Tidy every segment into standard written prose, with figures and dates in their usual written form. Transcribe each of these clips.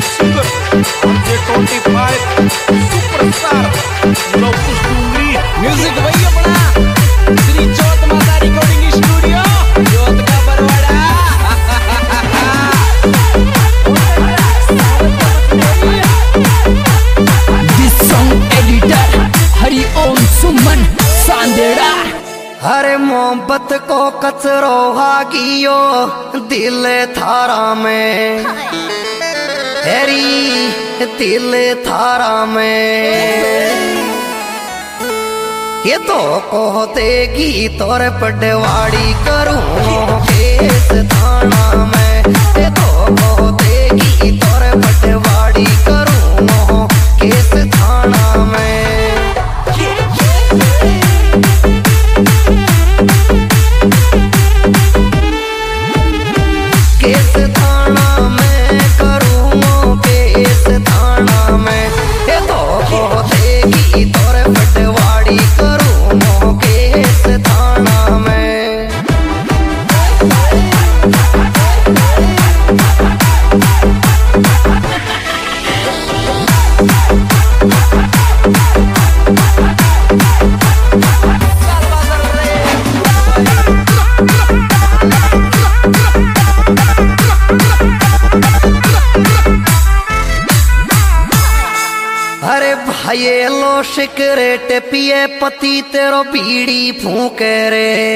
Singer RJ25 superstar Luvkush Dungri music वही अपना Shri Chauth Mata recording studio Chauth का Barwara. This song editor Hari Om Suman Sandera. हरे मोहब्बत को कचरो हागियो दिल थारा में, हेरी दिल थारा में ये तो को देगी तोरे पटवाड़ी करूँ केस थाना में, ये तो को देगी तोरे पटवाड़ी करूँ केस थाना में। केस थाना में करूँ केस थाना में, ये तो को देगी तोरे पटवाड़ी करूँ केस थाना में। अरे भाई लो सिगरेट पिए पति तेरो बीड़ी फूके रे,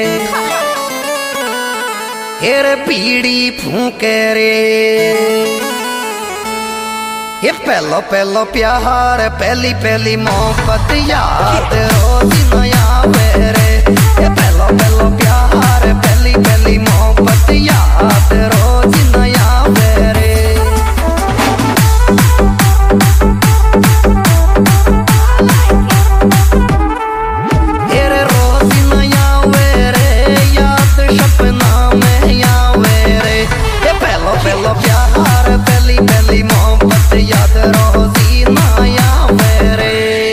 हेरे बीड़ी फूके रे। ये पहलो पहलो प्यार पहली पहली मोहब्बत याद रोज नया मेरे, ये पहलो पहलो प्यार पहली पहली मोहब्बत याद रोज नया मेरे। पहलो प्यार पहली पहली मोहब्बत याद रोजी नया मेरे।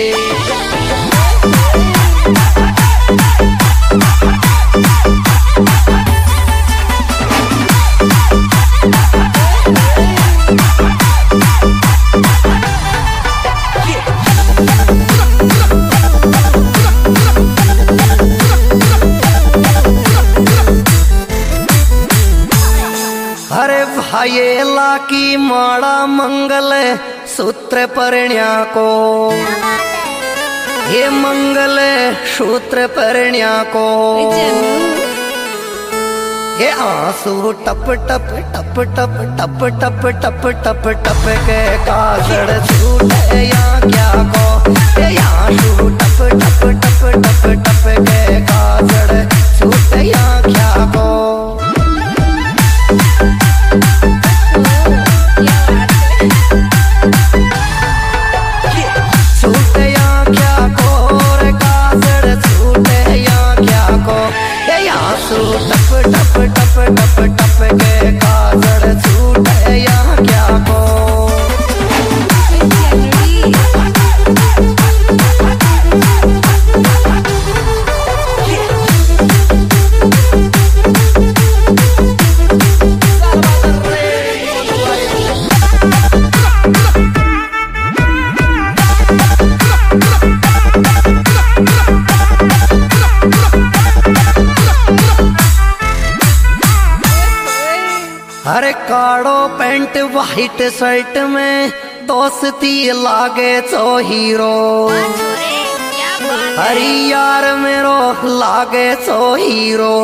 अरे भाई लाकी माड़ा मंगल सूत्र परण्या को, ये मंगल सूत्र परण्या को। ये आंसू टप टप टप टप टप टप टप टप टप के काजड़ छूटे या क्या को, ये आंसू टप टप टप टप टप के काजड़ छूटे या क्या को। छूटे या क्या को रे काजड़ छूटे या क्या को, ये आंसू टप टप टप टप टप के काजड़ छूटे या क्या को। अरे काड़ो पैंट वाइट शर्ट में दोस्ती लागे तो हीरो, अरे यार मेरो लागे तो हीरो।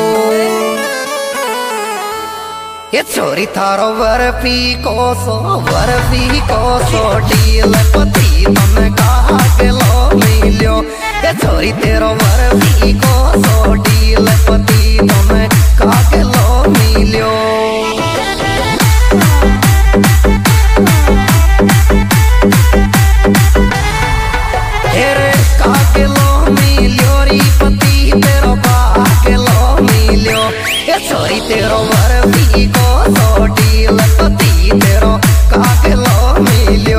ये छोरी थारो बर्फी को सो डील पति तुम कहा के लो मिलियो, ये छोरी तेरो बर्फी को सो डील पति तुम कहा के लो मिलियो। छोरी तेरो बर्फी को सो डील पति तेरो काके लो मिलियो।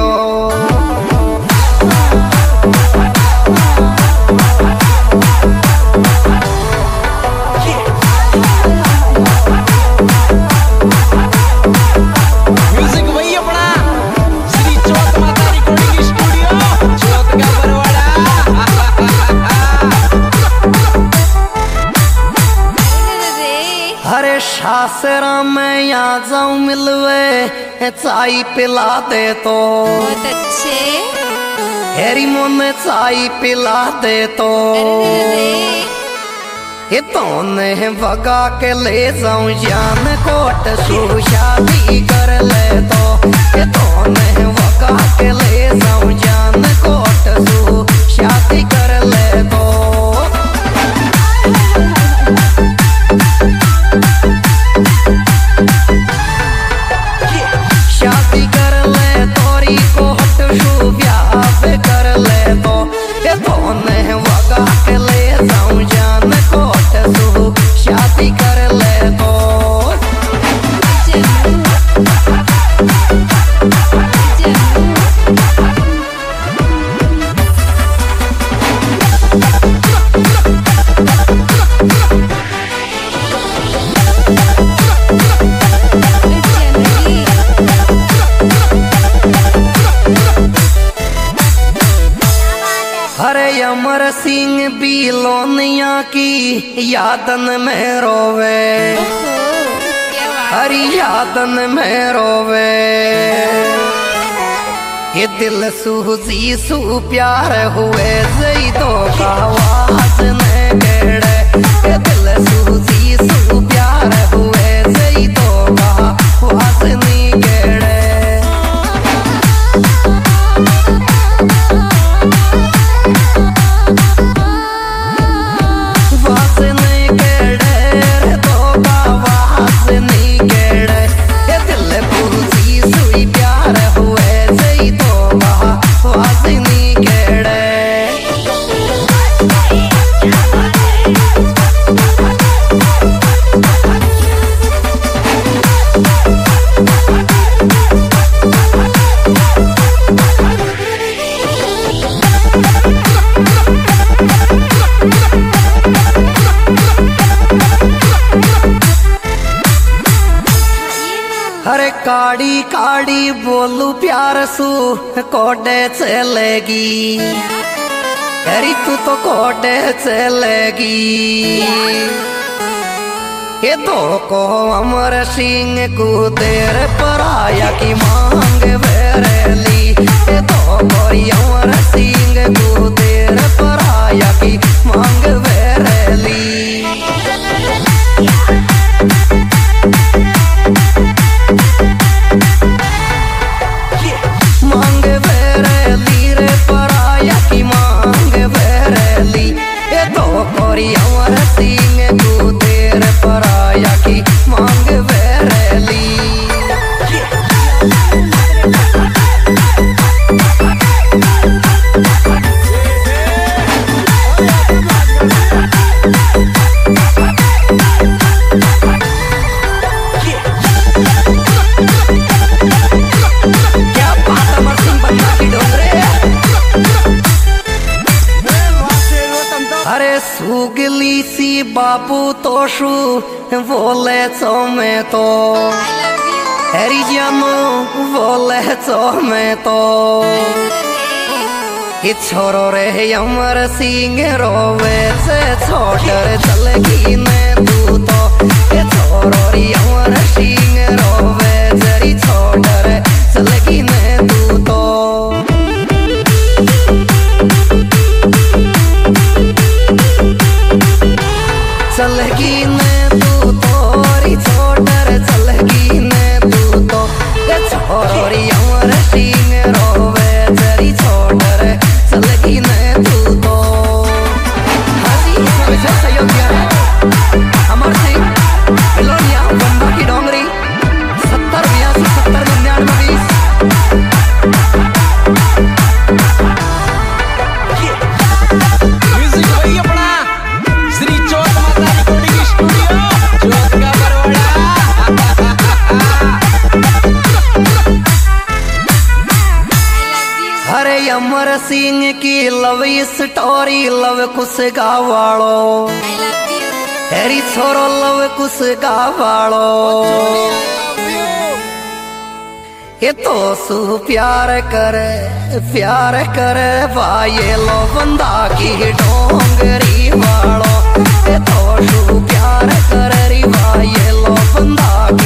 जाऊं मिलवे चाय पिला दे तो बहुत अच्छे। हेरी मोने चाय पिला दे तो ये तो ने भगा के ले जाऊं जान कोट सु शादी कर ले तो ये तो ने भगा के ले जाऊं जान कोट सु शादी कर ले तो शादी कर ले तोरी कोट सु ब्याह कर ले तो ये तो ने भगा के ले जाऊं जान कोट सु शादी कर ले तो हरे अमर सिंह बिलोनिया की यादन में रोवे हरी यादन में रोवे ये दिल सूजी सू प्यार हुए जई तो आवाज ने केड़े ये दिल सूजी सू प्यार हुए जई तो आवाज ने केड़े अरे काड़ी काड़ी बोलू प्यार सू कोडे चलेगी अरे तू तो कोडे चलेगी ये तो को अमर सिंह को देर पराया की मांग बेरेली ये तो कोई अमर सिंह को देर पराया की मांग बेरेली अमर सिंह को देर पराया की मांग बेरेली क्या बात अमर सिंह बन्ना की डोंगरे अरे सुगली सी बाबू तोशु बोले चो में तो हरी जानो बोले चो में तो ये छोरो रे अमर सिंह रोवे से छोटर चलगी ने तू तो ये छोरो रे अमर सिंह रोवे जरी छोटर चलगी ने तू तो चलगी ने तू तोरी छोटर चलगी ने तू तो ये छोरी अमर सिंह रोवे जरी छोटर चलगी ने तू तो हसी विशेष सहयोगी अमर सिंह बिलोनिया बंबा की डोंगरी 70 82 70 99 म्यूजिक वही अपना श्री चौथ माता रिकॉर्डिंग स्टूडियो चौथ का बरवाड़ा हरे अमर सिंह की लव स्टोरी लव कुछ गावालो हेरी छोरो लव कुछ गावालो ये तो सू प्यार करे भाई लो बंदा की डोंगरी वालो ये तो सू प्यार करे भाई लो बंदा की